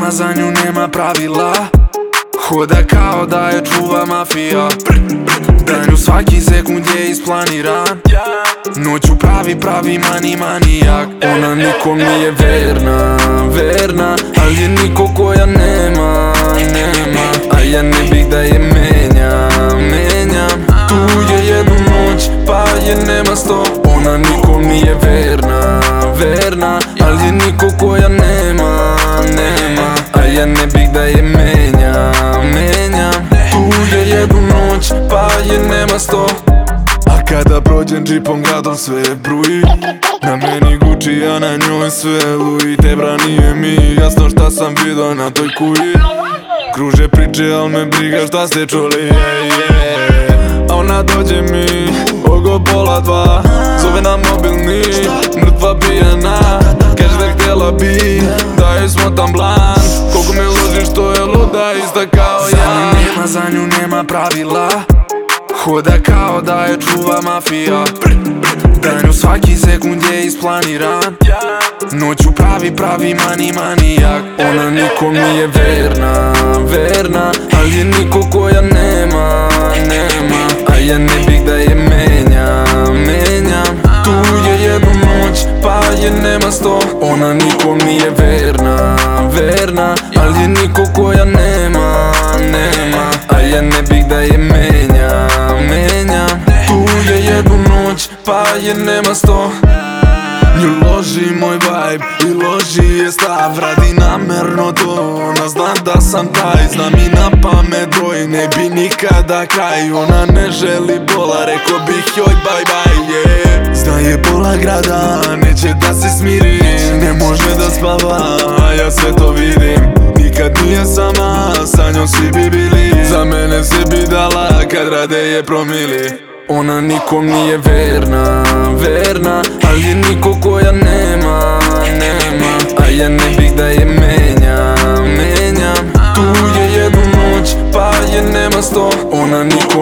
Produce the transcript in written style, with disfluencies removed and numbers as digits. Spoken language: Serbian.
nema, za nju nema pravila. Hoda kao da je čuva mafija. Da nju svaki sekund je isplaniran. Noću pravi manijak. Ona nikom nije verna, ali je niko koja nema. A ja ne bih da je menjam. Tu je jednu noć, pa je nema 100. Ona nikom nije verna, ali je niko koja nema. A ja ne bih da je menjam. Tu je jednu noć, pa je nema 100. A kada prođem džipom gradom sve bruji. Na meni Gucci, a na njoj sve Louis. Tebra nije mi jasno šta sam vidio na toj kuji. Kruže priče, al me briga šta ste čuli. A ona dođe mi oko pola 2. Zove na mobilni, mrtva pijana. Kaže da htjela bi da joj smotam blan. Koliko me ložiš, to je luda, ista kao ja. Za nju nema pravila. Hoda kao da je čuva mafija. Da nju svaki sekund je isplaniran. Noću pravi manijak. Ona nikom nije verna, ali je niko koja nema. A ja ne bih da je menjam. Tu je jednu noć, pa je nema 100. Ona nikom nije verna, ali je niko koja nema. A ja ne bih da je menjam. Tu je jednu noć, pa je nema 100. Nju loži moj vibe i loži je stav. Radi namerno to, ona zna da sam taj. Zna mi na pamet broj, ne bi nikada kraj. Ona ne želi bola, rekao bih joj bye bye. Zna je pola grada, neće da se smiri. Ne može da spava, a ja sve to vidim. Nikad nije sama, sa njom svi bi bili. Za mene se bi dala, kad rade je promili. Ona nikom nije verna, ali je niko koja nema. A ja ne bih da je menjam. Tu je jednu noć, pa je nema 100. Ona nikom